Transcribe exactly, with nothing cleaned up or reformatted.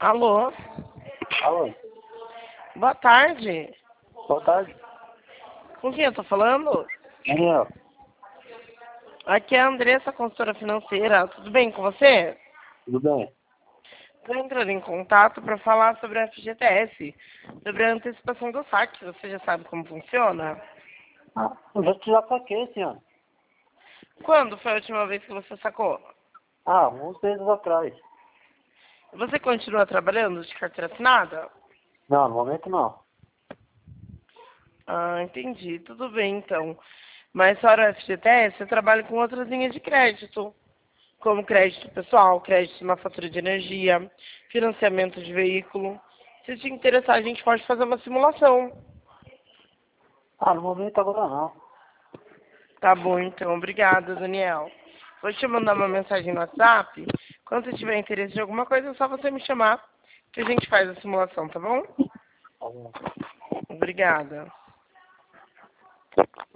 Alô? Alô, Boa tarde. boa tarde. Com quem eu tô falando? Daniel, Aqui é a Andressa, consultora financeira. Tudo bem com você? tudo bem? Estou entrando em contato para falar sobre a F G T S, sobre a antecipação do saque. Você já sabe como funciona? Ah, eu já te já saquei, senhor. Quando foi a última vez que você sacou? Ah, uns meses atrás. Você continua trabalhando de carteira assinada? Não, no momento não. Ah, entendi. Tudo bem, então. Mas fora a F G T S, eu trabalho com outras linhas de crédito, como crédito pessoal, crédito na fatura de energia, financiamento de veículo. Se te interessar, a gente pode fazer uma simulação. Ah, no momento agora não. Tá bom, então. Obrigada, Daniel. Vou te mandar uma mensagem no WhatsApp. Quando você tiver interesse em alguma coisa, é só você me chamar que a gente faz a simulação, tá bom? Tá bom. Obrigada.